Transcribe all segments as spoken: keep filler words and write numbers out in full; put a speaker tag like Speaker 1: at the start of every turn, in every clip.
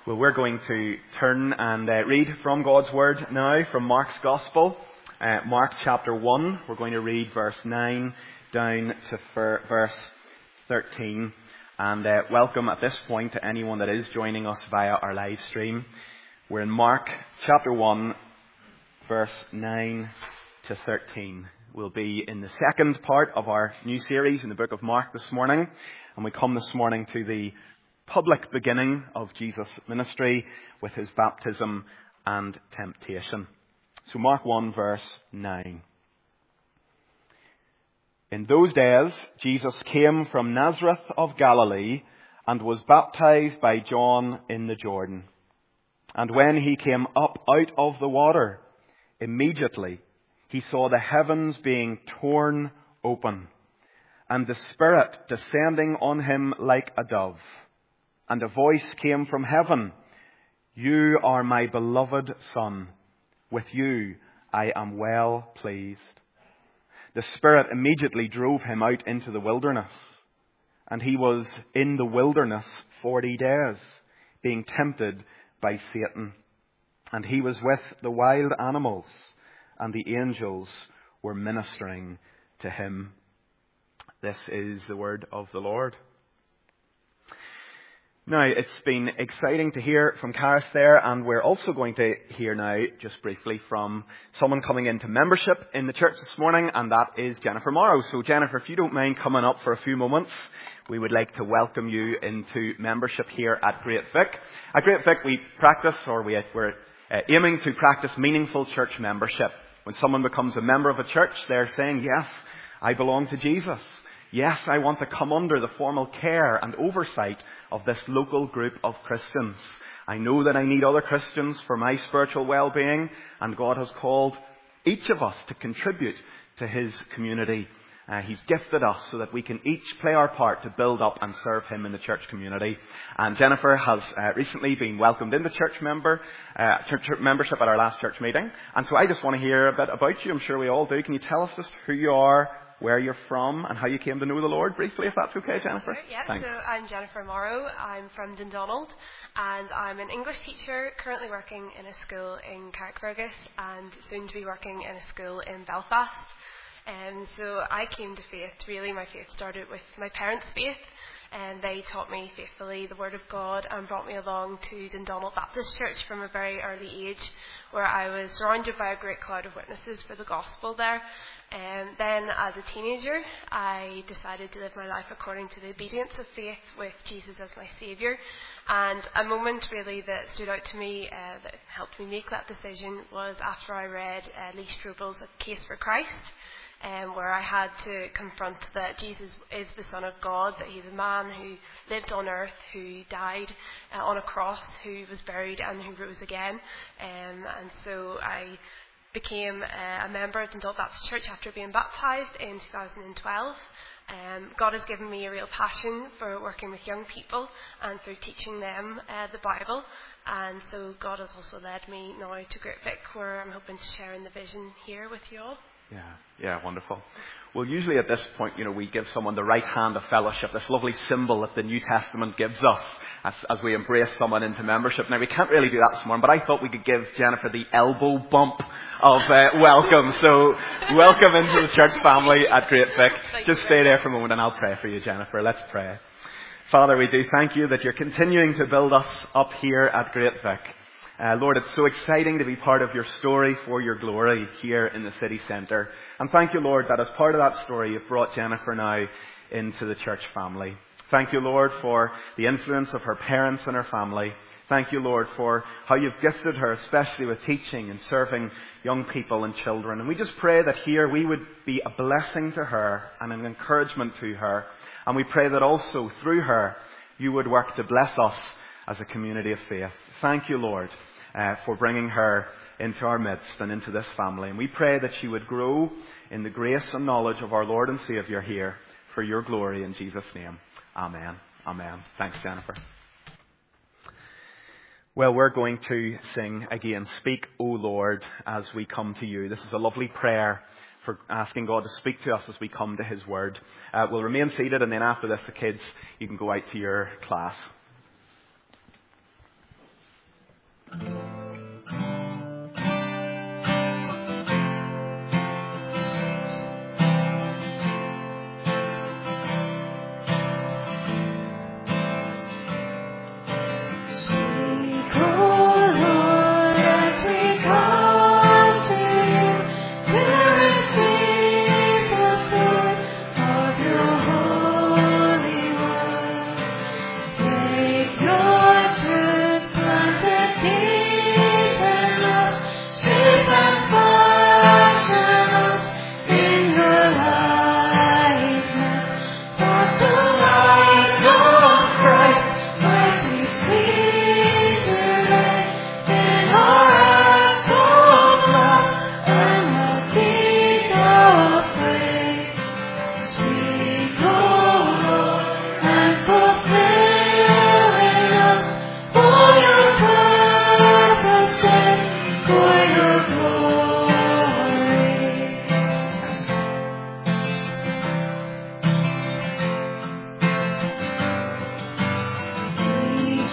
Speaker 1: Well, we're going to turn and uh, read from God's Word now, from Mark's Gospel, uh, Mark chapter one. We're going to read verse nine down to fer- verse thirteen. And uh, welcome at this point to anyone that is joining us via our live stream. We're in Mark chapter one, verse nine to thirteen. We'll be in the second part of our new series in the book of Mark this morning. And we come this morning to the public beginning of Jesus' ministry with his baptism and temptation. So Mark one verse nine. In those days, Jesus came from Nazareth of Galilee and was baptized by John in the Jordan. And when he came up out of the water, immediately he saw the heavens being torn open, and the Spirit descending on him like a dove. And a voice came from heaven, "You are my beloved Son. With you I am well pleased." The Spirit immediately drove him out into the wilderness. And he was in the wilderness forty days, being tempted by Satan. And he was with the wild animals, and the angels were ministering to him. This is the word of the Lord. Now, it's been exciting to hear from Karis there, and we're also going to hear now, just briefly, from someone coming into membership in the church this morning, and that is Jennifer Morrow. So, Jennifer, if you don't mind coming up for a few moments, we would like to welcome you into membership here at Great Vic. At Great Vic, we practice, or we, we're uh, aiming to practice meaningful church membership. When someone becomes a member of a church, they're saying, yes, I belong to Jesus. Yes, I want to come under the formal care and oversight of this local group of Christians. I know that I need other Christians for my spiritual well-being, and God has called each of us to contribute to his community. Uh, he's gifted us so that we can each play our part to build up and serve him in the church community. And Jennifer has uh, recently been welcomed into church member uh, church membership at our last church meeting. And so I just want to hear a bit about you. I'm sure we all do. Can you tell us just who you are, where you're from, and how you came to know the Lord briefly, if that's okay, Jennifer?
Speaker 2: Sure, yeah,
Speaker 1: Thanks.
Speaker 2: So I'm Jennifer Morrow. I'm from Dundonald, and I'm an English teacher currently working in a school in Carrickfergus and soon to be working in a school in Belfast. And um, so I came to faith, really my faith started with my parents' faith, and they taught me faithfully the Word of God and brought me along to Dundonald Baptist Church from a very early age, where I was surrounded by a great cloud of witnesses for the gospel there. And then as a teenager, I decided to live my life according to the obedience of faith with Jesus as my Saviour. And a moment really that stood out to me uh, that helped me make that decision was after I read uh, Lee Strobel's A Case for Christ, um, where I had to confront that Jesus is the Son of God, that he's a man who lived on earth, who died uh, on a cross, who was buried and who rose again. Um, and so I became uh, a member of Dundonald Baptist Church after being baptised in two thousand twelve. Um, God has given me a real passion for working with young people and through teaching them uh, the Bible. And so God has also led me now to Great Vic, where I'm hoping to share in the vision here with you all.
Speaker 1: Yeah, yeah, wonderful. Well, usually at this point, you know, we give someone the right hand of fellowship, this lovely symbol that the New Testament gives us as, as we embrace someone into membership. Now, we can't really do that this morning, but I thought we could give Jennifer the elbow bump of uh, welcome. So, welcome into the church family at Great Vic. Just stay there for a moment and I'll pray for you, Jennifer. Let's pray. Father, we do thank you that you're continuing to build us up here at Great Vic. Uh, Lord, it's so exciting to be part of your story for your glory here in the city centre. And thank you, Lord, that as part of that story, you've brought Jennifer now into the church family. Thank you, Lord, for the influence of her parents and her family. Thank you, Lord, for how you've gifted her, especially with teaching and serving young people and children. And we just pray that here we would be a blessing to her and an encouragement to her. And we pray that also through her, you would work to bless us as a community of faith. Thank you, Lord, uh, for bringing her into our midst and into this family. And we pray that she would grow in the grace and knowledge of our Lord and Saviour here for your glory in Jesus' name. Amen. Amen. Thanks, Jennifer. Well, we're going to sing again, Speak, O Lord, as we come to you. This is a lovely prayer for asking God to speak to us as we come to his word. Uh, we'll remain seated, and then after this, the kids, you can go out to your class.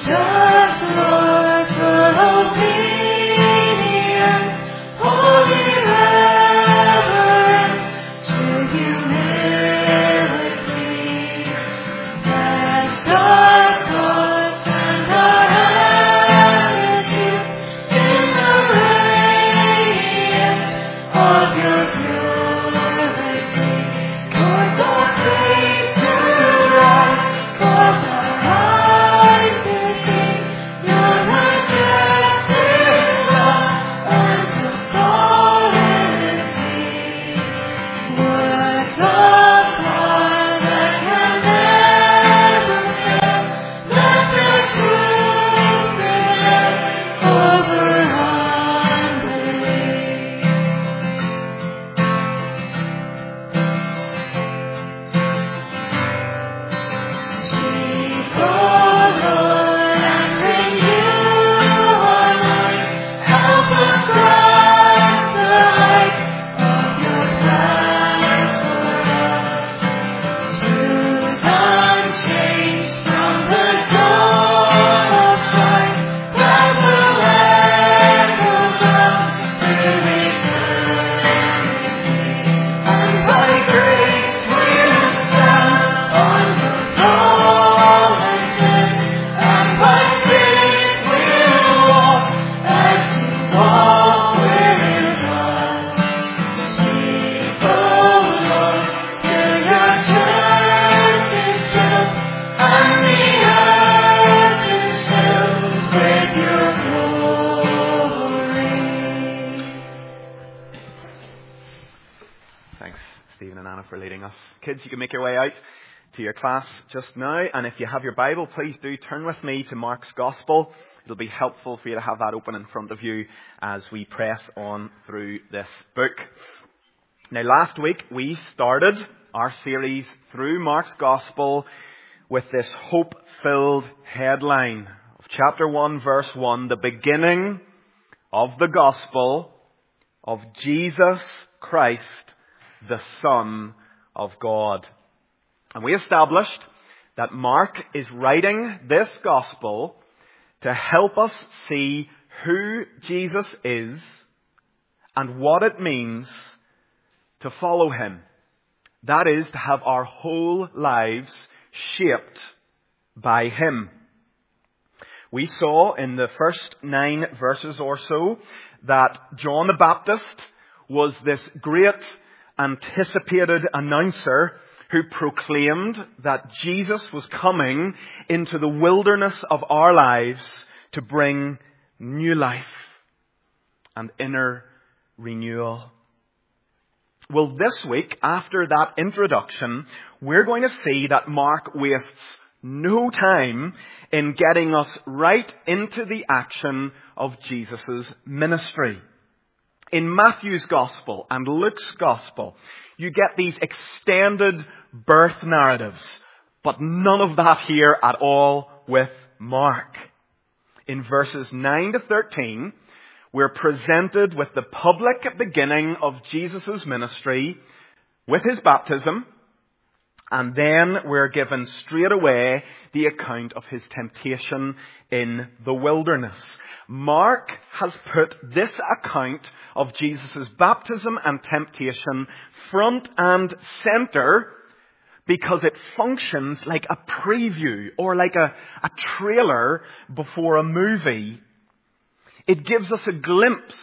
Speaker 1: Kids, you can make your way out to your class just now. And if you have your Bible, please do turn with me to Mark's Gospel. It'll be helpful for you to have that open in front of you as we press on through this book. Now, last week we started our series through Mark's Gospel with this hope-filled headline of chapter one, verse one, the beginning of the Gospel of Jesus Christ, the Son of God. And we established that Mark is writing this Gospel to help us see who Jesus is and what it means to follow him. That is, to have our whole lives shaped by him. We saw in the first nine verses or so that John the Baptist was this great anticipated announcer who proclaimed that Jesus was coming into the wilderness of our lives to bring new life and inner renewal. Well, this week, after that introduction, we're going to see that Mark wastes no time in getting us right into the action of Jesus' ministry. In Matthew's Gospel and Luke's Gospel, you get these extended birth narratives, but none of that here at all with Mark. In verses nine to thirteen, we're presented with the public beginning of Jesus' ministry with his baptism, and then we're given straight away the account of his temptation in the wilderness. Mark has put this account of Jesus' baptism and temptation front and center because it functions like a preview or like a, a trailer before a movie. It gives us a glimpse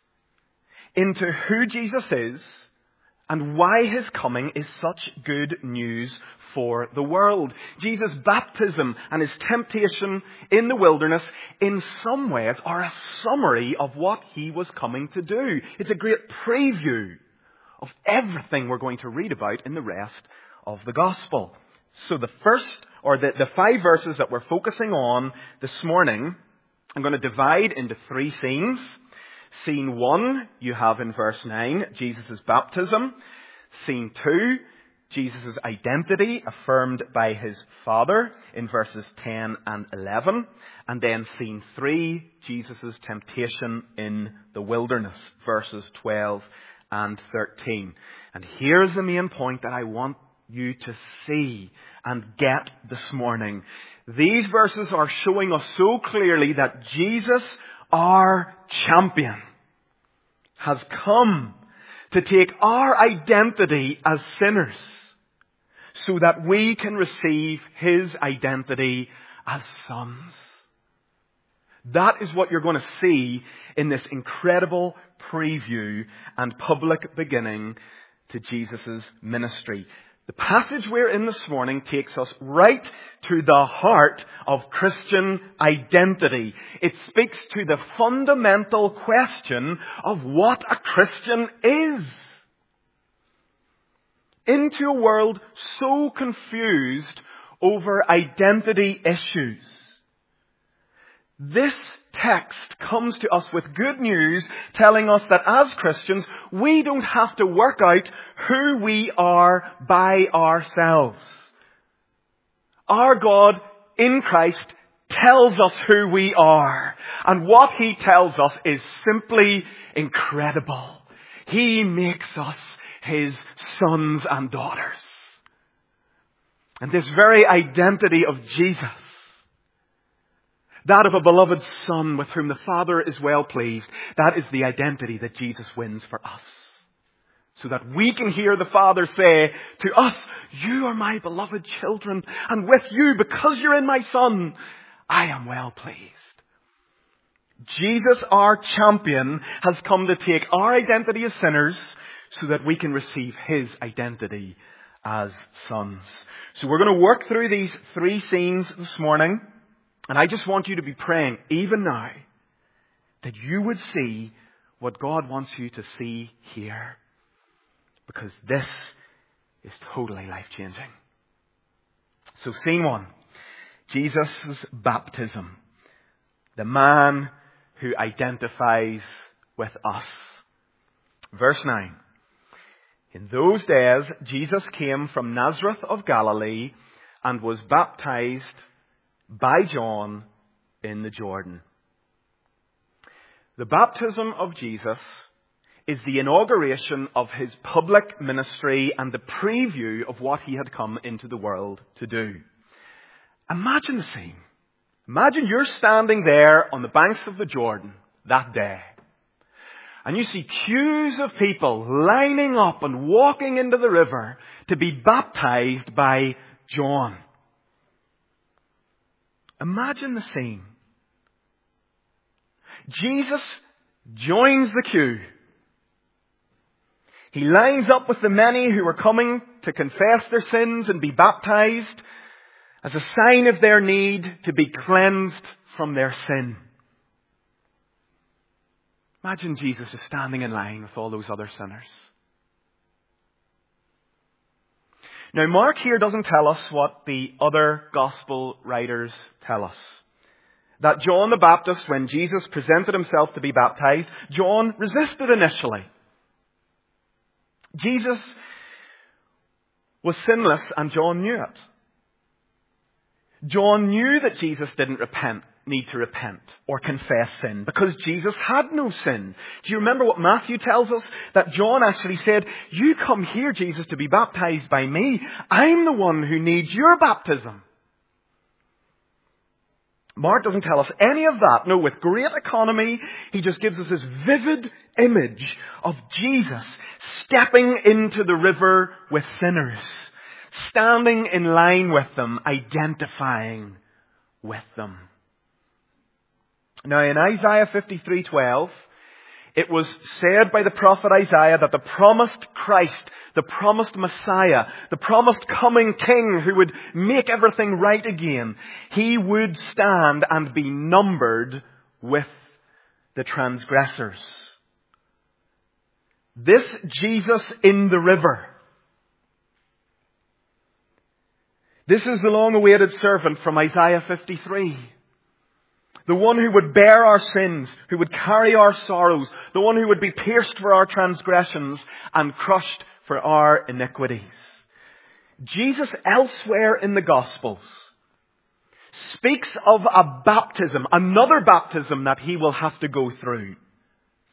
Speaker 1: into who Jesus is and why his coming is such good news for the world. Jesus' baptism and his temptation in the wilderness, in some ways, are a summary of what he was coming to do. It's a great preview of everything we're going to read about in the rest of the Gospel. So the first, or the, the five verses that we're focusing on this morning, I'm going to divide into three scenes. Scene one, you have in verse nine, Jesus' baptism. Scene two, Jesus' identity affirmed by his Father in verses ten and eleven. And then scene three, Jesus' temptation in the wilderness, verses twelve and thirteen. And here's the main point that I want you to see and get this morning. These verses are showing us so clearly that Jesus, our champion, has come to take our identity as sinners so that we can receive His identity as sons. That is what you're going to see in this incredible preview and public beginning to Jesus' ministry. The passage we're in this morning takes us right to the heart of Christian identity. It speaks to the fundamental question of what a Christian is. Into a world so confused over identity issues, this text comes to us with good news, telling us that as Christians, we don't have to work out who we are by ourselves. Our God in Christ tells us who we are. And what He tells us is simply incredible. He makes us His sons and daughters. And this very identity of Jesus, that of a beloved Son with whom the Father is well pleased, that is the identity that Jesus wins for us. So that we can hear the Father say to us, you are my beloved children, and with you, because you're in my Son, I am well pleased. Jesus, our champion, has come to take our identity as sinners so that we can receive His identity as sons. So we're going to work through these three scenes this morning. And I just want you to be praying, even now, that you would see what God wants you to see here. Because this is totally life-changing. So scene one, Jesus' baptism. The man who identifies with us. Verse nine. In those days, Jesus came from Nazareth of Galilee and was baptized by John in the Jordan. The baptism of Jesus is the inauguration of His public ministry and the preview of what He had come into the world to do. Imagine the scene. Imagine you're standing there on the banks of the Jordan that day. And you see queues of people lining up and walking into the river to be baptized by John. Imagine the scene. Jesus joins the queue. He lines up with the many who are coming to confess their sins and be baptized as a sign of their need to be cleansed from their sin. Imagine Jesus just standing in line with all those other sinners. Now, Mark here doesn't tell us what the other gospel writers tell us. That John the Baptist, when Jesus presented himself to be baptized, John resisted initially. Jesus was sinless and John knew it. John knew that Jesus didn't repent, need to repent or confess sin because Jesus had no sin. Do you remember what Matthew tells us? That John actually said, you come here, Jesus, to be baptized by me. I'm the one who needs your baptism. Mark doesn't tell us any of that. No, with great economy, he just gives us this vivid image of Jesus stepping into the river with sinners, standing in line with them, identifying with them. Now in Isaiah fifty-three twelve, it was said by the prophet Isaiah that the promised Christ, the promised Messiah, the promised coming King who would make everything right again, he would stand and be numbered with the transgressors. This Jesus in the river, this is the long-awaited servant from Isaiah fifty-three. The one who would bear our sins, who would carry our sorrows, the one who would be pierced for our transgressions and crushed for our iniquities. Jesus elsewhere in the Gospels speaks of a baptism, another baptism that he will have to go through.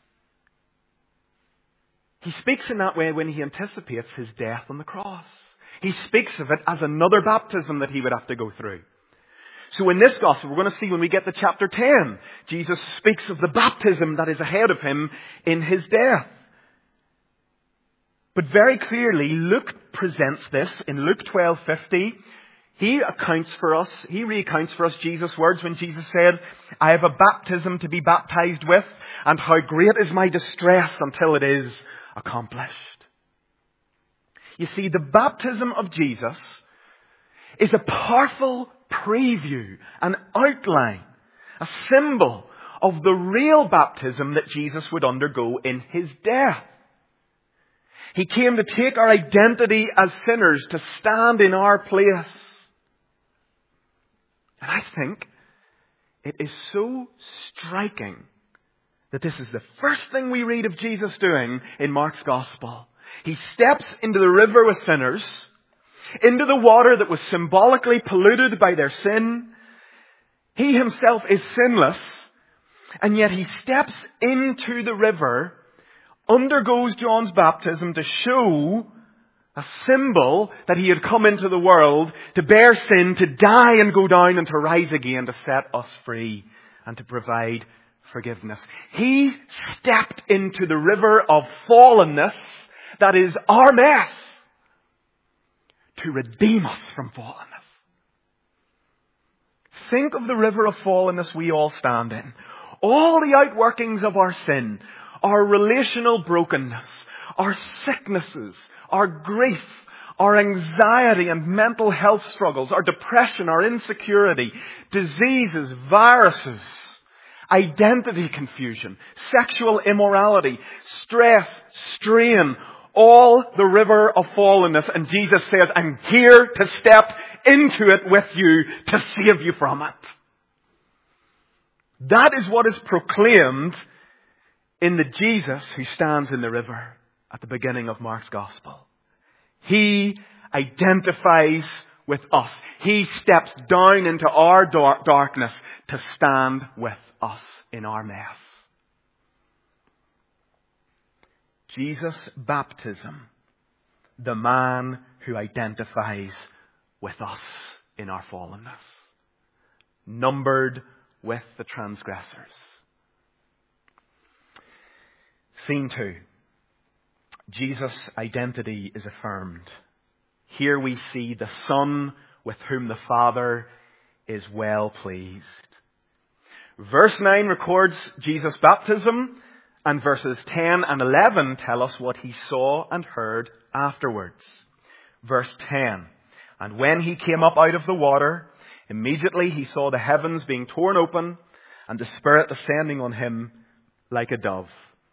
Speaker 1: He speaks in that way when he anticipates his death on the cross. He speaks of it as another baptism that he would have to go through. So in this gospel, we're going to see when we get to chapter ten, Jesus speaks of the baptism that is ahead of him in his death. But very clearly, Luke presents this in Luke twelve fifty. He accounts for us, he recounts for us Jesus' words when Jesus said, I have a baptism to be baptized with, and how great is my distress until it is accomplished. You see, the baptism of Jesus is a powerful preview, an outline, a symbol of the real baptism that Jesus would undergo in his death. He came to take our identity as sinners, to stand in our place. And I think it is so striking that this is the first thing we read of Jesus doing in Mark's Gospel. He steps into the river with sinners, into the water that was symbolically polluted by their sin. He himself is sinless, and yet he steps into the river, undergoes John's baptism to show a symbol that he had come into the world to bear sin, to die and go down and to rise again, to set us free and to provide forgiveness. He stepped into the river of fallenness that is our mess to redeem us from fallenness. Think of the river of fallenness we all stand in. All the outworkings of our sin, our relational brokenness, our sicknesses, our grief, our anxiety and mental health struggles, our depression, our insecurity, diseases, viruses, identity confusion, sexual immorality, stress, strain, all the river of fallenness. And Jesus says, I'm here to step into it with you to save you from it. That is what is proclaimed in the Jesus who stands in the river at the beginning of Mark's Gospel. He identifies with us. He steps down into our dar- darkness to stand with us in our mess. Jesus' baptism, the man who identifies with us in our fallenness, numbered with the transgressors. Scene two. Jesus' identity is affirmed. Here we see the Son with whom the Father is well pleased. Verse nine records Jesus' baptism, and verses ten and eleven tell us what he saw and heard afterwards. Verse ten. And when he came up out of the water, immediately he saw the heavens being torn open, and the Spirit descending on him like a dove.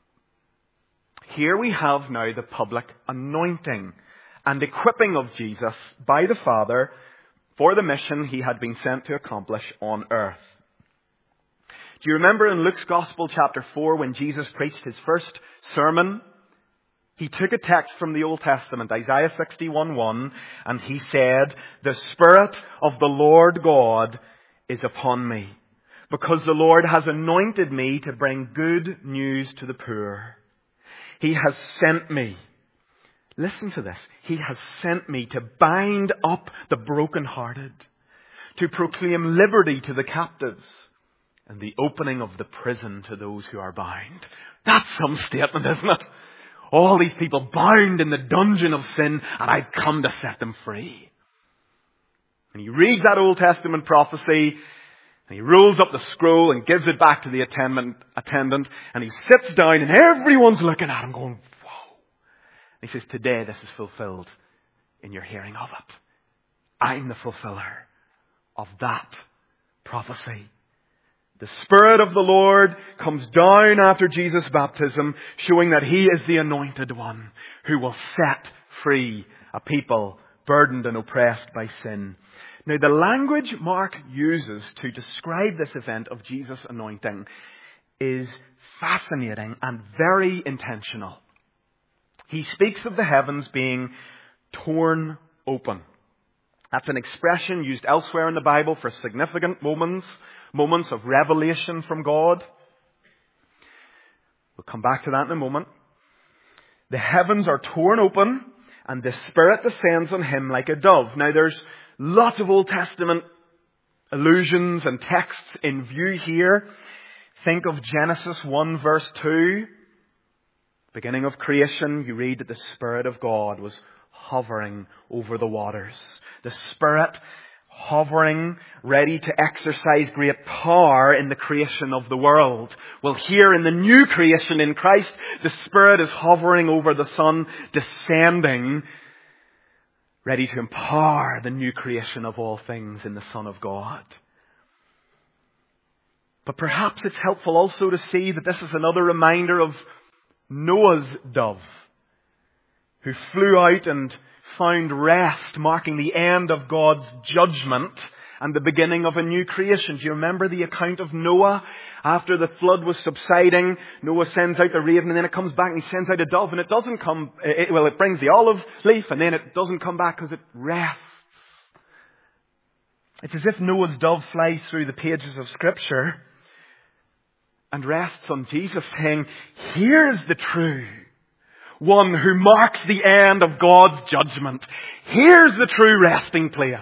Speaker 1: Here we have now the public anointing and equipping of Jesus by the Father for the mission he had been sent to accomplish on earth. Do you remember in Luke's Gospel chapter four when Jesus preached his first sermon? He took a text from the Old Testament, Isaiah sixty-one one, and he said, the Spirit of the Lord God is upon me, because the Lord has anointed me to bring good news to the poor. He has sent me. Listen to this. He has sent me to bind up the brokenhearted, to proclaim liberty to the captives, and the opening of the prison to those who are bound. That's some statement, isn't it? All these people bound in the dungeon of sin, and I've come to set them free. And he reads that Old Testament prophecy, and he rolls up the scroll and gives it back to the attendant, attendant, and he sits down, and everyone's looking at him going, whoa. And he says, today this is fulfilled in your hearing of it. I'm the fulfiller of that prophecy. The Spirit of the Lord comes down after Jesus' baptism, showing that he is the anointed one who will set free a people burdened and oppressed by sin. Now, the language Mark uses to describe this event of Jesus' anointing is fascinating and very intentional. He speaks of the heavens being torn open. That's an expression used elsewhere in the Bible for significant moments, moments of revelation from God. We'll come back to that in a moment. The heavens are torn open, and the Spirit descends on him like a dove. Now there's lots of Old Testament allusions and texts in view here. Think of Genesis one verse two. Beginning of creation, you read that the Spirit of God was hovering over the waters. The Spirit hovering, ready to exercise great power in the creation of the world. Well, here in the new creation in Christ, the Spirit is hovering over the Son, descending, ready to empower the new creation of all things in the Son of God. But perhaps it's helpful also to see that this is another reminder of Noah's dove, who flew out and found rest, marking the end of God's judgment and the beginning of a new creation. Do you remember the account of Noah? After the flood was subsiding, Noah sends out the raven, and then it comes back and he sends out a dove, and it doesn't come, it, well, it brings the olive leaf, and then it doesn't come back because it rests. It's as if Noah's dove flies through the pages of Scripture and rests on Jesus, saying, here's the true one who marks the end of God's judgment. Here's the true resting place.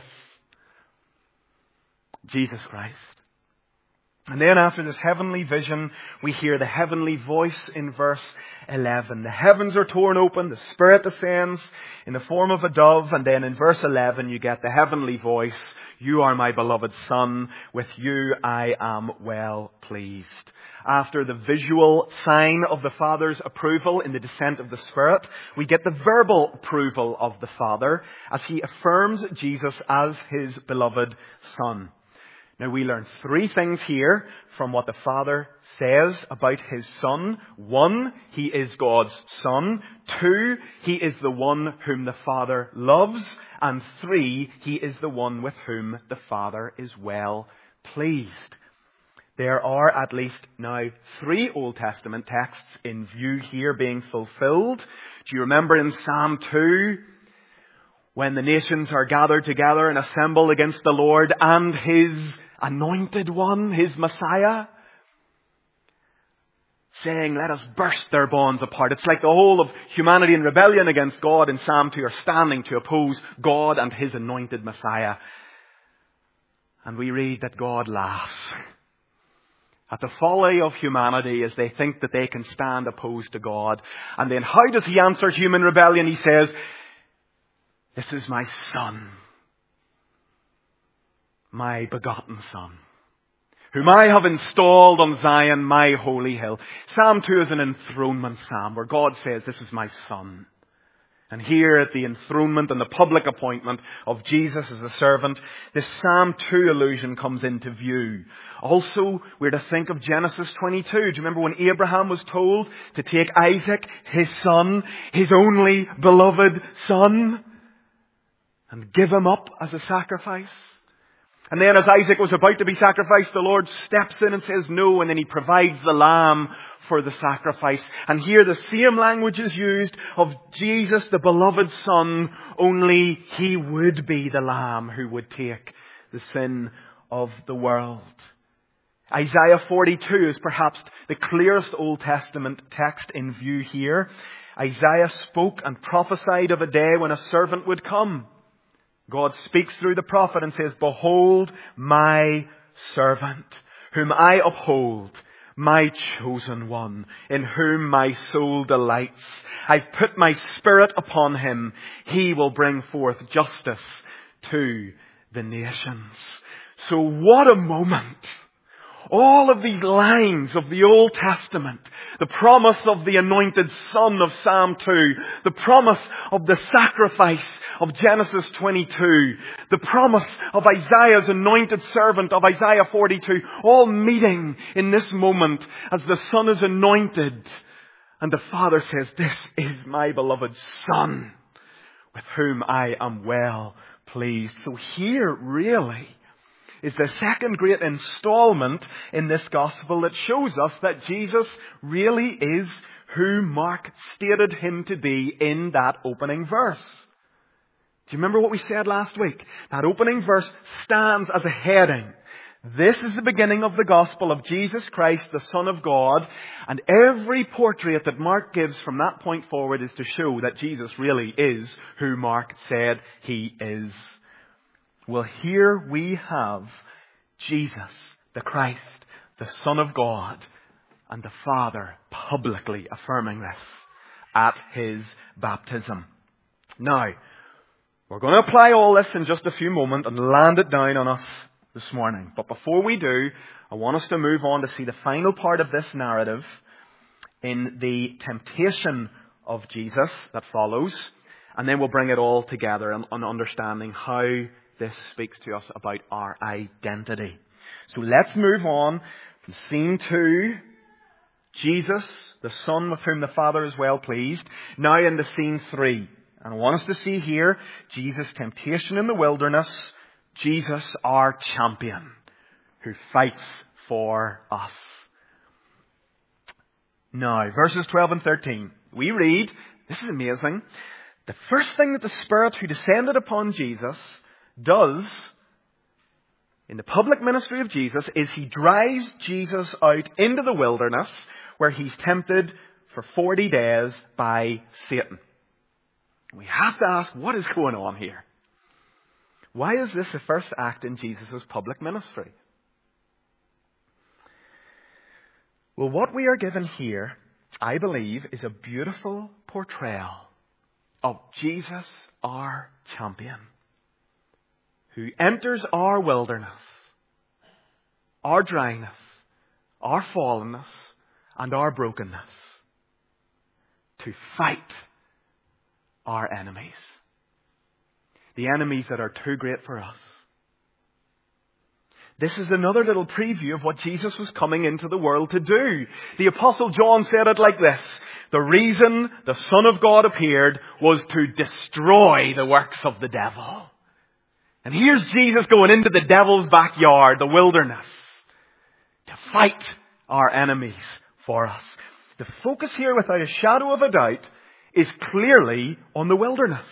Speaker 1: Jesus Christ. And then after this heavenly vision, we hear the heavenly voice in verse eleven. The heavens are torn open, the Spirit descends in the form of a dove, and then in verse eleven you get the heavenly voice, you are my beloved Son, with you I am well pleased. After the visual sign of the Father's approval in the descent of the Spirit, we get the verbal approval of the Father as He affirms Jesus as His beloved Son. Now we learn three things here from what the Father says about His Son. One, He is God's Son. Two, He is the one whom the Father loves. And three, He is the one with whom the Father is well pleased. There are at least now three Old Testament texts in view here being fulfilled. Do you remember in Psalm two, when the nations are gathered together and assembled against the Lord and His anointed one, His Messiah, saying, let us burst their bonds apart. It's like the whole of humanity in rebellion against God in Psalm two are standing to oppose God and His anointed Messiah. And we read that God laughs at the folly of humanity as they think that they can stand opposed to God. And then how does He answer human rebellion? He says, this is my Son, my begotten Son, whom I have installed on Zion, my holy hill. Psalm two is an enthronement psalm where God says, this is my Son. And here at the enthronement and the public appointment of Jesus as a servant, this Psalm two allusion comes into view. Also, we're to think of Genesis twenty-two. Do you remember when Abraham was told to take Isaac, his son, his only beloved son, and give him up as a sacrifice? And then as Isaac was about to be sacrificed, the Lord steps in and says no, and then He provides the lamb for the sacrifice. And here the same language is used of Jesus, the beloved Son, only He would be the lamb who would take the sin of the world. Isaiah forty-two is perhaps the clearest Old Testament text in view here. Isaiah spoke and prophesied of a day when a servant would come. God speaks through the prophet and says, behold my servant, whom I uphold, my chosen one, in whom my soul delights. I've put my Spirit upon him. He will bring forth justice to the nations. So what a moment. All of these lines of the Old Testament, the promise of the anointed Son of Psalm two, the promise of the sacrifice of Genesis twenty-two, the promise of Isaiah's anointed servant of Isaiah forty-two, all meeting in this moment as the Son is anointed. And the Father says, this is my beloved Son, with whom I am well pleased. So here really is the second great installment in this gospel that shows us that Jesus really is who Mark stated Him to be in that opening verse. Do you remember what we said last week? That opening verse stands as a heading. This is the beginning of the gospel of Jesus Christ, the Son of God, and every portrait that Mark gives from that point forward is to show that Jesus really is who Mark said he is. Well, here we have Jesus, the Christ, the Son of God, and the Father publicly affirming this at his baptism. Now, we're going to apply all this in just a few moments and land it down on us this morning. But before we do, I want us to move on to see the final part of this narrative in the temptation of Jesus that follows. And then we'll bring it all together in, in understanding how this speaks to us about our identity. So let's move on from scene two, Jesus, the Son with whom the Father is well pleased, now into scene three. And I want us to see here Jesus' temptation in the wilderness, Jesus, our champion, who fights for us. Now, verses twelve and thirteen, we read, this is amazing, the first thing that the Spirit who descended upon Jesus does in the public ministry of Jesus is he drives Jesus out into the wilderness where he's tempted for forty days by Satan. We have to ask, what is going on here? Why is this the first act in Jesus' public ministry? Well, what we are given here, I believe, is a beautiful portrayal of Jesus, our champion, who enters our wilderness, our dryness, our fallenness, and our brokenness to fight our enemies. The enemies that are too great for us. This is another little preview of what Jesus was coming into the world to do. The Apostle John said it like this: the reason the Son of God appeared was to destroy the works of the devil. And here's Jesus going into the devil's backyard, the wilderness, to fight our enemies for us. The focus here, without a shadow of a doubt, is clearly on the wilderness.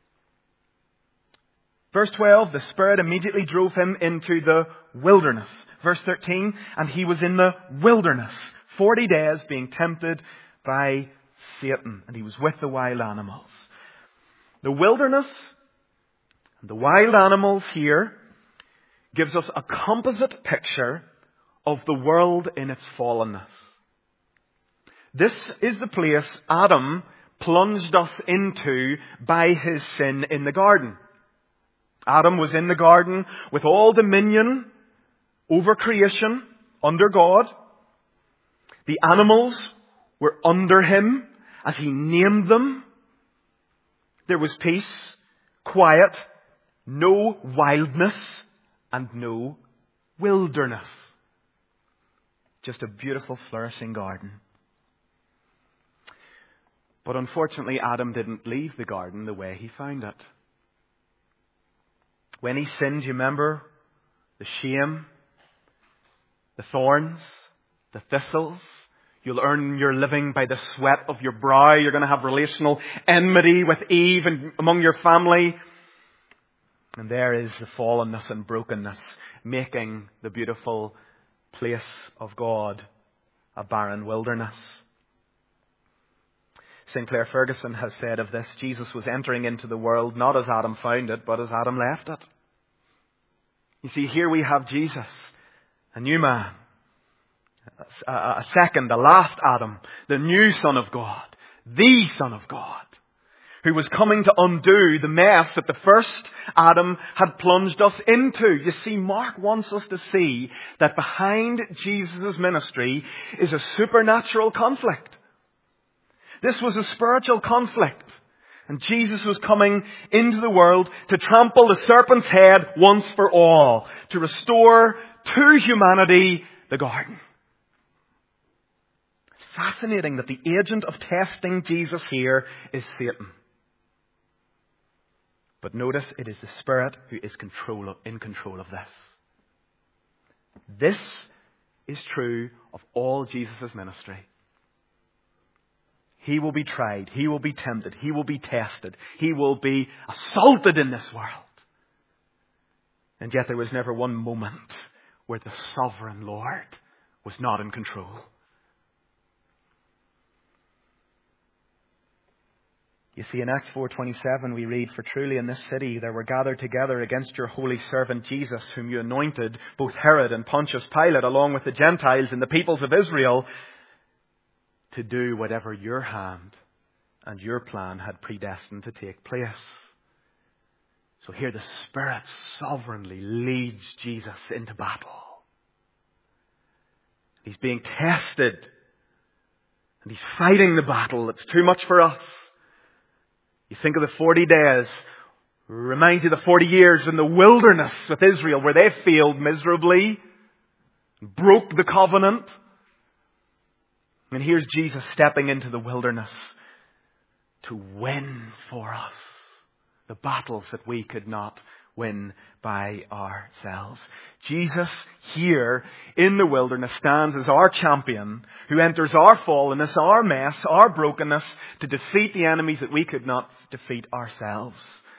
Speaker 1: Verse twelve, the Spirit immediately drove him into the wilderness. Verse thirteen, and he was in the wilderness, forty days being tempted by Satan. And he was with the wild animals. The wilderness and the wild animals here gives us a composite picture of the world in its fallenness. This is the place Adam plunged us into by his sin in the garden. Adam was in the garden with all dominion over creation under God. The animals were under him as he named them. There was peace, quiet, no wildness, and no wilderness. Just a beautiful, flourishing garden. But unfortunately, Adam didn't leave the garden the way he found it. When he sinned, you remember the shame, the thorns, the thistles. You'll earn your living by the sweat of your brow. You're going to have relational enmity with Eve and among your family. And there is the fallenness and brokenness, making the beautiful place of God a barren wilderness. Sinclair Ferguson has said of this, Jesus was entering into the world not as Adam found it, but as Adam left it. You see, here we have Jesus, a new man, a, a second, a last Adam, the new Son of God, the Son of God, who was coming to undo the mess that the first Adam had plunged us into. You see, Mark wants us to see that behind Jesus' ministry is a supernatural conflict. This was a spiritual conflict. And Jesus was coming into the world to trample the serpent's head once for all. To restore to humanity the garden. It's fascinating that the agent of testing Jesus here is Satan. But notice it is the Spirit who is control of, in control of this. This is true of all Jesus' ministry. He will be tried. He will be tempted. He will be tested. He will be assaulted in this world. And yet there was never one moment where the sovereign Lord was not in control. You see, in Acts four twenty-seven we read, "For truly in this city there were gathered together against your holy servant Jesus, whom you anointed, both Herod and Pontius Pilate, along with the Gentiles and the peoples of Israel, to do whatever your hand and your plan had predestined to take place." So here the Spirit sovereignly leads Jesus into battle. He's being tested. And he's fighting the battle. It's too much for us. You think of the forty days. Reminds you of the forty years in the wilderness with Israel, where they failed miserably, broke the covenant. And here's Jesus stepping into the wilderness to win for us the battles that we could not win by ourselves. Jesus here in the wilderness stands as our champion who enters our fallenness, our mess, our brokenness to defeat the enemies that we could not defeat ourselves.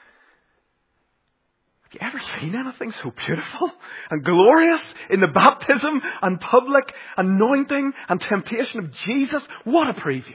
Speaker 1: Have you ever seen anything so beautiful and glorious in the baptism and public anointing and temptation of Jesus? What a preview.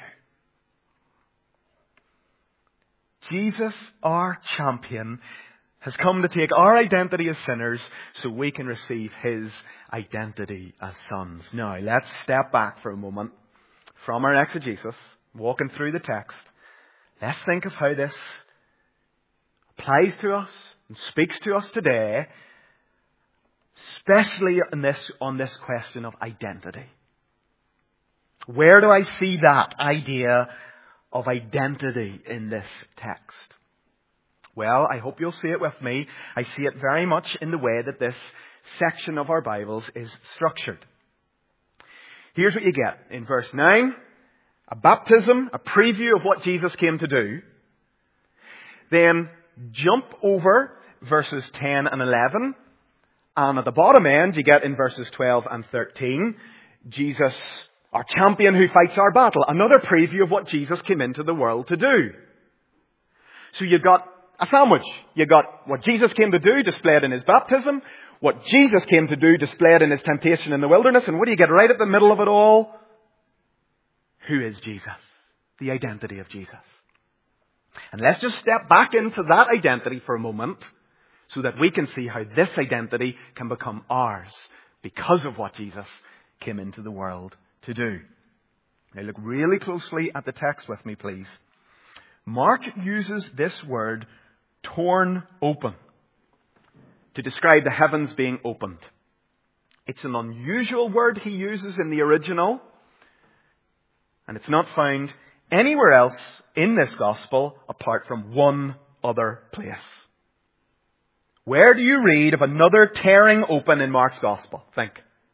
Speaker 1: Jesus, our champion, has come to take our identity as sinners so we can receive His identity as sons. Now, let's step back for a moment from our exegesis, walking through the text. Let's think of how this applies to us and speaks to us today, especially on this, on this question of identity. Where do I see that idea of identity in this text? Well, I hope you'll see it with me. I see it very much in the way that this section of our Bibles is structured. Here's what you get. In verse nine, a baptism, a preview of what Jesus came to do. Then jump over verses ten and eleven. And at the bottom end, you get in verses twelve and thirteen, Jesus, our champion who fights our battle. Another preview of what Jesus came into the world to do. So you've got a sandwich. You've got what Jesus came to do displayed in His baptism, what Jesus came to do displayed in His temptation in the wilderness, and what do you get right at the middle of it all? Who is Jesus? The identity of Jesus. And let's just step back into that identity for a moment so that we can see how this identity can become ours because of what Jesus came into the world to do. Now look really closely at the text with me, please. Mark uses this word, torn open, to describe the heavens being opened. It's an unusual word he uses in the original, and it's not found anywhere else in this gospel apart from one other place. Where do you read of another tearing open in Mark's gospel? Think.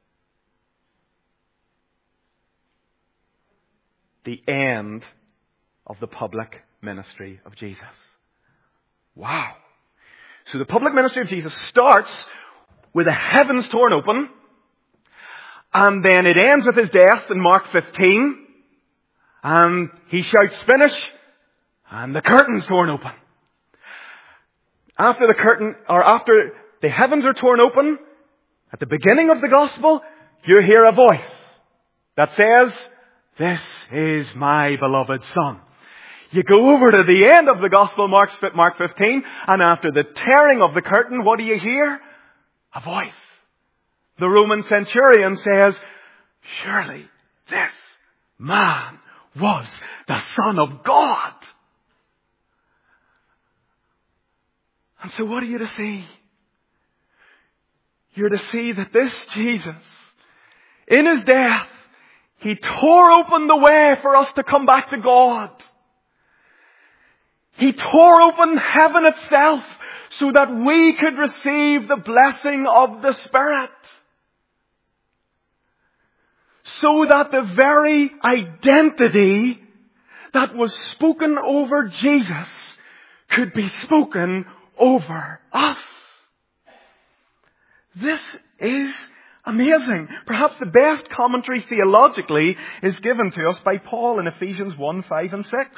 Speaker 1: The end of the public ministry of Jesus. Wow. So the public ministry of Jesus starts with the heavens torn open, and then it ends with His death in Mark fifteen, and He shouts, "Finish!" and the curtain's torn open. After the curtain, or after the heavens are torn open, at the beginning of the gospel, you hear a voice that says, "This is my beloved Son." You go over to the end of the Gospel, Mark fifteen, and after the tearing of the curtain, what do you hear? A voice. The Roman centurion says, "Surely this man was the Son of God." And so what are you to see? You're to see that this Jesus, in His death, He tore open the way for us to come back to God. He tore open heaven itself so that we could receive the blessing of the Spirit. So that the very identity that was spoken over Jesus could be spoken over us. This is amazing. Perhaps the best commentary theologically is given to us by Paul in Ephesians one, five and six.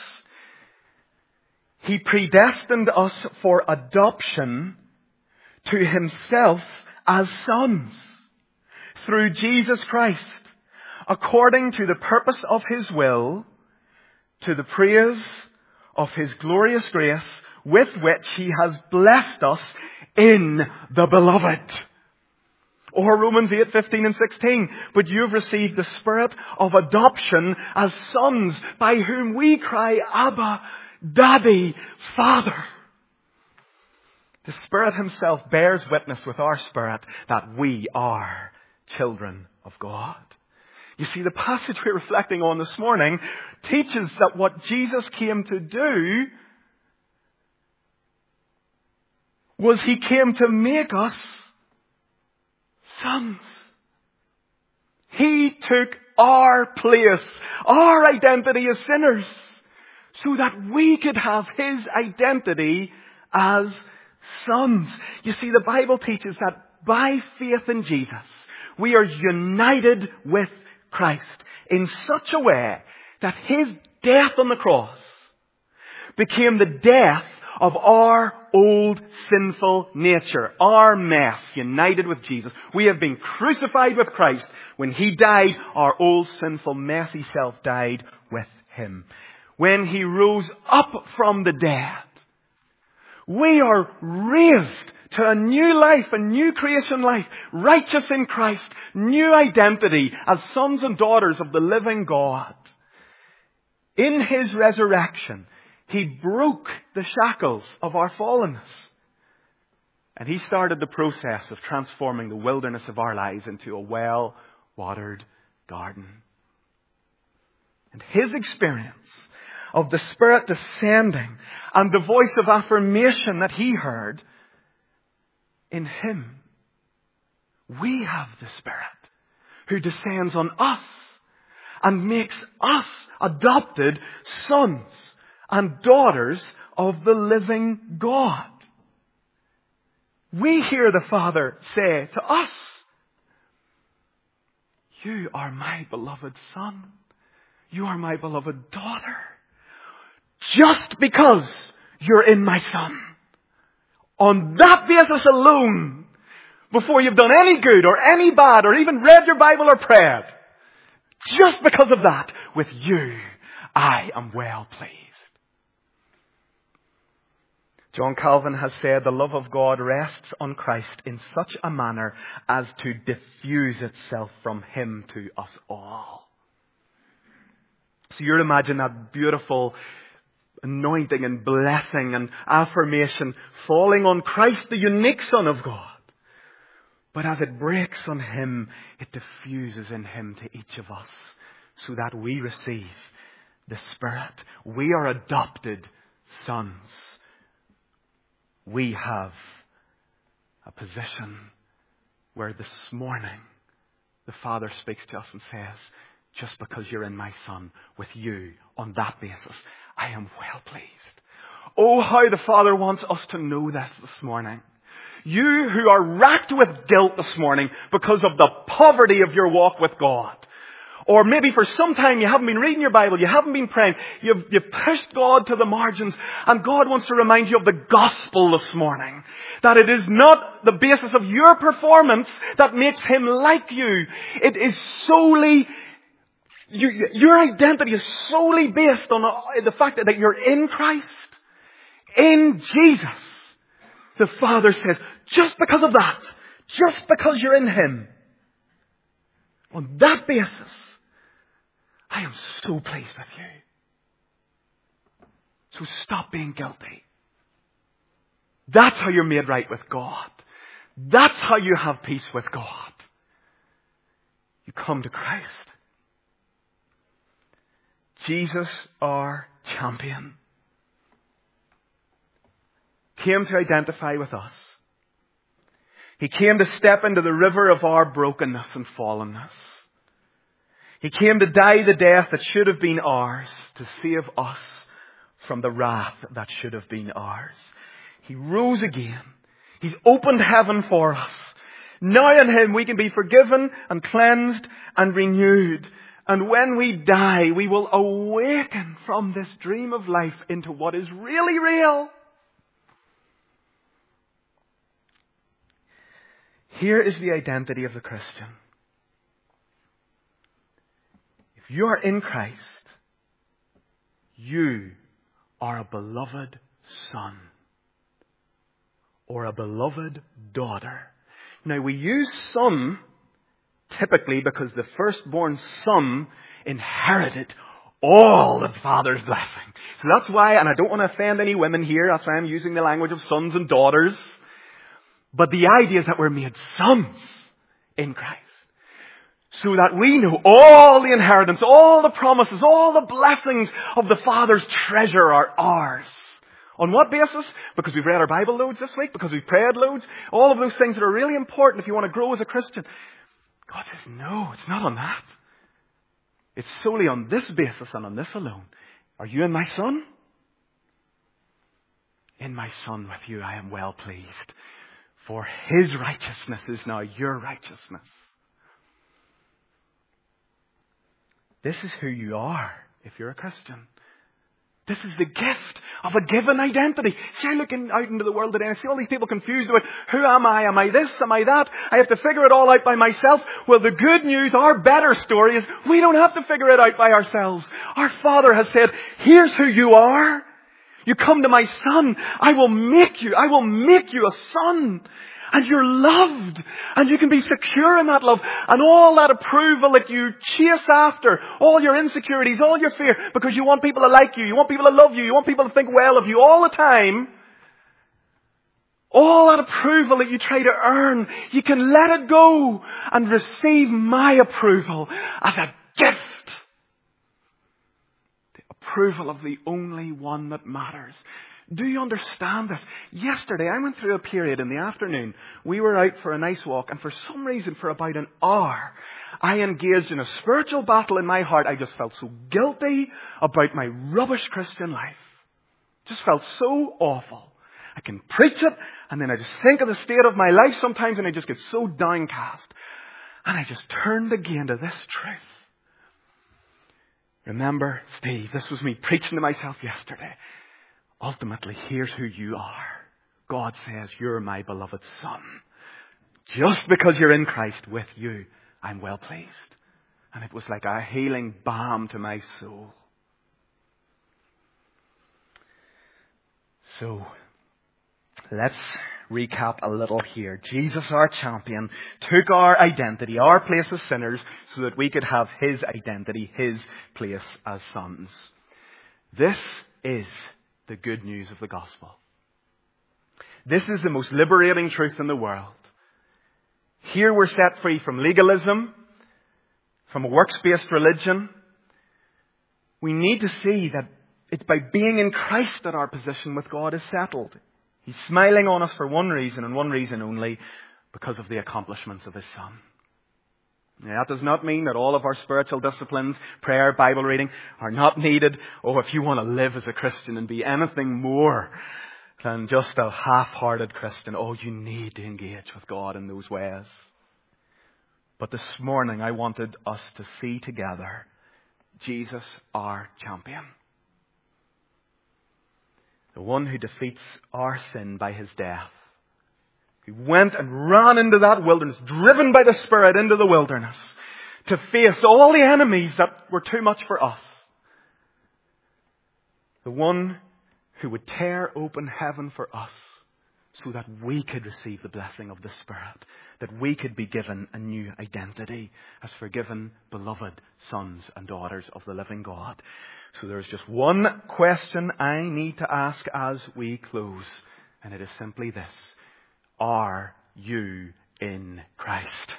Speaker 1: He predestined us for adoption to Himself as sons
Speaker 3: through Jesus Christ, according to the purpose of His will, to the praise of His glorious grace, with which He has blessed us in the Beloved. Or Romans eight, fifteen and sixteen. But you've received the Spirit of adoption as sons, by whom we cry, Abba, Daddy, Father. The Spirit Himself bears witness with our spirit that we are children of God. You see, the passage we're reflecting on this morning teaches that what Jesus came to do was He came to make us sons. He took our place, our identity as sinners, so that we could have His identity as sons. You see, the Bible teaches that by faith in Jesus, we are united with Christ in such a way that His death on the cross became the death of our old sinful nature, our mess, united with Jesus. We have been crucified with Christ. When He died, our old sinful messy self died with Him. When He rose up from the dead, we are raised to a new life, a new creation life, righteous in Christ, new identity as sons and daughters of the living God. In His resurrection, He broke the shackles of our fallenness. And He started the process of transforming the wilderness of our lives into a well-watered garden. And His experience of the Spirit descending and the voice of affirmation that He heard, in Him, we have the Spirit who descends on us and makes us adopted sons and daughters of the living God. We hear the Father say to us, you are my beloved son. You are my beloved daughter. Just because you're in my Son. On that basis alone, before you've done any good or any bad or even read your Bible or prayed, just because of that, with you, I am well pleased. John Calvin has said the love of God rests on Christ in such a manner as to diffuse itself from Him to us all. So you imagine that beautiful anointing and blessing and affirmation falling on Christ, the unique Son of God. But as it breaks on Him, it diffuses in Him to each of us so that we receive the Spirit. We are adopted sons. We have a position where this morning the Father speaks to us and says, just because you're in my Son, with you, on that basis, I am well pleased. Oh, how the Father wants us to know this this morning. You who are racked with guilt this morning because of the poverty of your walk with God. Or maybe for some time you haven't been reading your Bible, you haven't been praying, you've, you've pushed God to the margins, and God wants to remind you of the gospel this morning. That it is not the basis of your performance that makes Him like you. It is solely, you, your identity is solely based on the fact that you're in Christ, in Jesus. The Father says, just because of that, just because you're in Him, on that basis, I am so pleased with you. So stop being guilty. That's how you're made right with God. That's how you have peace with God. You come to Christ. Jesus, our champion, came to identify with us. He came to step into the river of our brokenness and fallenness. He came to die the death that should have been ours, to save us from the wrath that should have been ours. He rose again. He's opened heaven for us. Now in Him we can be forgiven and cleansed and renewed. And when we die, we will awaken from this dream of life into what is really real. Here is the identity of the Christian. you are in Christ, you are a beloved son or a beloved daughter. Now, we use son typically because the firstborn son inherited all the Father's blessing. So that's why, and I don't want to offend any women here, that's why I'm using the language of sons and daughters. But the idea is that we're made sons in Christ. So that we know all the inheritance, all the promises, all the blessings of the Father's treasure are ours. On what basis? Because we've read our Bible loads this week, because we've prayed loads, all of those things that are really important if you want to grow as a Christian. God says, no, it's not on that. It's solely on this basis and on this alone. Are you in my Son? In my Son with you I am well pleased. For His righteousness is now your righteousness. This is who you are if you're a Christian. This is the gift of a given identity. See, I look in, out into the world today and I see all these people confused about who am I? Am I this? Am I that? I have to figure it all out by myself. Well, the good news, our better story is we don't have to figure it out by ourselves. Our Father has said, here's who you are. You come to my Son. I will make you. I will make you a son. And you're loved. And you can be secure in that love. And all that approval that you chase after, all your insecurities, all your fear, because you want people to like you, you want people to love you, you want people to think well of you all the time. All that approval that you try to earn, you can let it go and receive my approval as a gift. The approval of the only one that matters. Do you understand this? Yesterday, I went through a period in the afternoon. We were out for a nice walk, and for some reason, for about an hour, I engaged in a spiritual battle in my heart. I just felt so guilty about my rubbish Christian life. Just felt so awful. I can preach it, and then I just think of the state of my life sometimes, and I just get so downcast. And I just turned again to this truth. Remember, Steve, this was me preaching to myself yesterday. Ultimately, here's who you are. God says, you're my beloved Son. Just because you're in Christ with you, I'm well pleased. And it was like a healing balm to my soul. So, let's recap a little here. Jesus, our champion, took our identity, our place as sinners, so that we could have His identity, His place as sons. This is the good news of the gospel. This is the most liberating truth in the world. Here we're set free from legalism, from a works-based religion. We need to see that it's by being in Christ that our position with God is settled. He's smiling on us for one reason and one reason only, because of the accomplishments of His Son. Now, that does not mean that all of our spiritual disciplines, prayer, Bible reading, are not needed. Oh, if you want to live as a Christian and be anything more than just a half-hearted Christian, oh, you need to engage with God in those ways. But this morning, I wanted us to see together Jesus, our champion. The one who defeats our sin by His death. He went and ran into that wilderness, driven by the Spirit into the wilderness, to face all the enemies that were too much for us. The one who would tear open heaven for us so that we could receive the blessing of the Spirit, that we could be given a new identity as forgiven, beloved sons and daughters of the living God. So there's just one question I need to ask as we close, and it is simply this. Are you in Christ?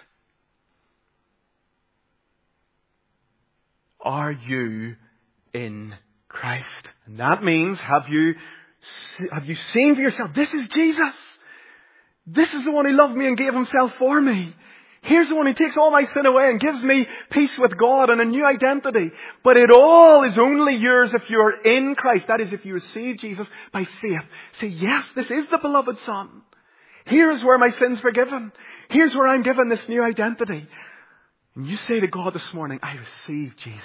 Speaker 3: Are you in Christ? And that means, have you, have you seen for yourself, this is Jesus. This is the one who loved me and gave Himself for me. Here's the one who takes all my sin away and gives me peace with God and a new identity. But it all is only yours if you're in Christ. That is, if you receive Jesus by faith. Say, yes, this is the beloved Son. Here's where my sin's forgiven. Here's where I'm given this new identity. And you say to God this morning, I receive Jesus.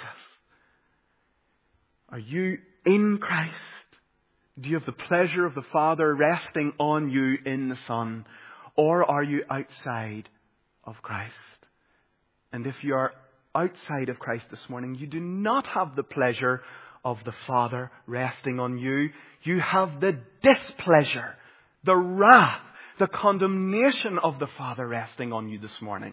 Speaker 3: Are you in Christ? Do you have the pleasure of the Father resting on you in the Son? Or are you outside of Christ? And if you are outside of Christ this morning, you do not have the pleasure of the Father resting on you. You have the displeasure, the wrath, the condemnation of the Father resting on you this morning.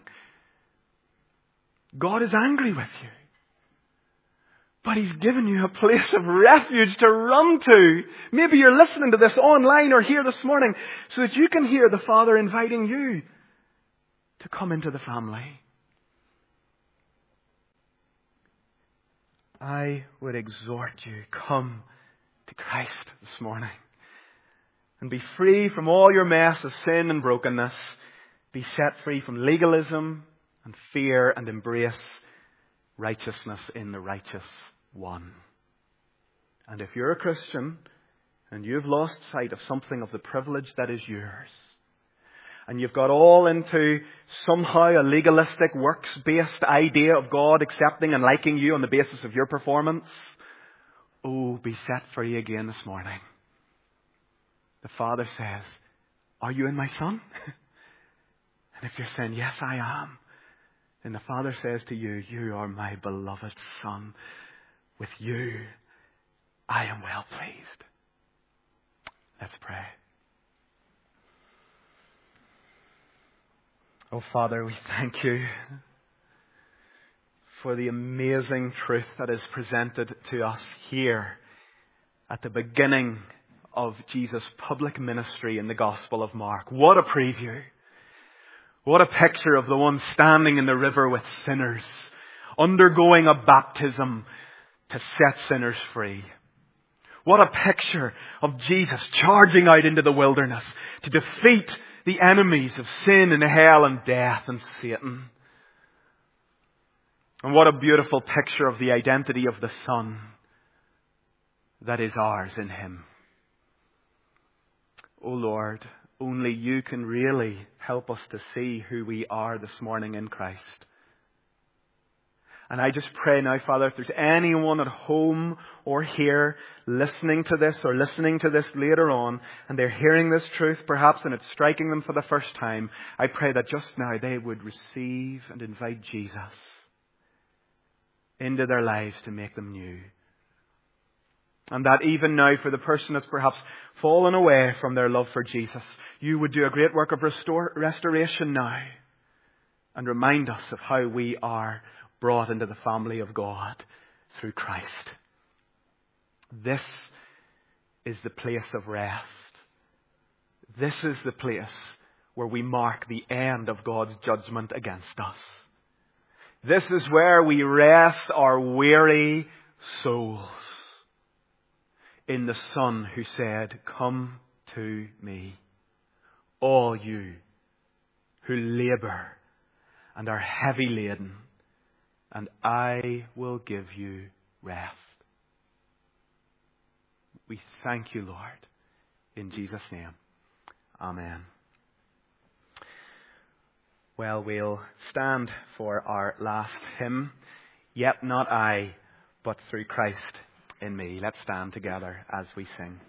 Speaker 3: God is angry with you. But He's given you a place of refuge to run to. Maybe you're listening to this online or here this morning so that you can hear the Father inviting you to come into the family. I would exhort you, come to Christ this morning and be free from all your mess of sin and brokenness. Be set free from legalism and fear and embrace righteousness in the righteous one. And if you're a Christian and you've lost sight of something of the privilege that is yours, and you've got all into somehow a legalistic, works-based idea of God accepting and liking you on the basis of your performance, oh, be set free again this morning. The Father says, are you in my Son? And if you're saying, yes, I am, then the Father says to you, you are my beloved Son. With you, I am well pleased. Let's pray. Oh, Father, we thank you for the amazing truth that is presented to us here at the beginning of Jesus' public ministry in the Gospel of Mark. What a preview. What a picture of the one standing in the river with sinners, undergoing a baptism to set sinners free. What a picture of Jesus charging out into the wilderness to defeat the enemies of sin and hell and death and Satan. And what a beautiful picture of the identity of the Son that is ours in Him. Oh Lord, only You can really help us to see who we are this morning in Christ. And I just pray now, Father, if there's anyone at home or here listening to this or listening to this later on, and they're hearing this truth perhaps and it's striking them for the first time, I pray that just now they would receive and invite Jesus into their lives to make them new. And that even now, for the person that's perhaps fallen away from their love for Jesus, You would do a great work of restore, restoration now and remind us of how we are brought into the family of God through Christ. This is the place of rest. This is the place where we mark the end of God's judgment against us. This is where we rest our weary souls in the Son who said, come to me, all you who labour and are heavy laden, and I will give you rest. We thank You, Lord, in Jesus' name. Amen. Well, we'll stand for our last hymn. Yet not I, but through Christ in me. Let's stand together as we sing.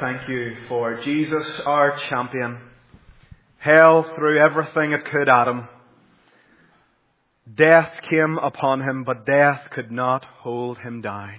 Speaker 3: thank you for Jesus, our champion. Hell threw everything it could at him. Death came upon him, but death could not hold him down.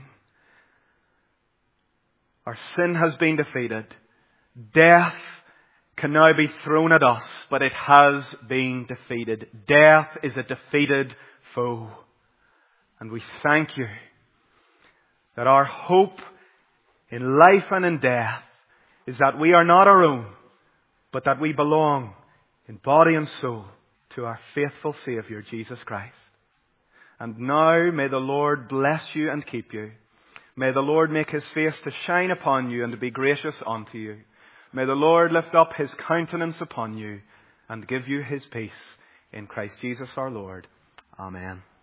Speaker 3: Our sin has been defeated. Death can now be thrown at us, but it has been defeated. Death is a defeated foe. And we thank you that our hope in life and in death is that we are not our own, but that we belong in body and soul to our faithful Saviour, Jesus Christ. And now may the Lord bless you and keep you. May the Lord make His face to shine upon you and to be gracious unto you. May the Lord lift up His countenance upon you and give you His peace. In Christ Jesus our Lord. Amen.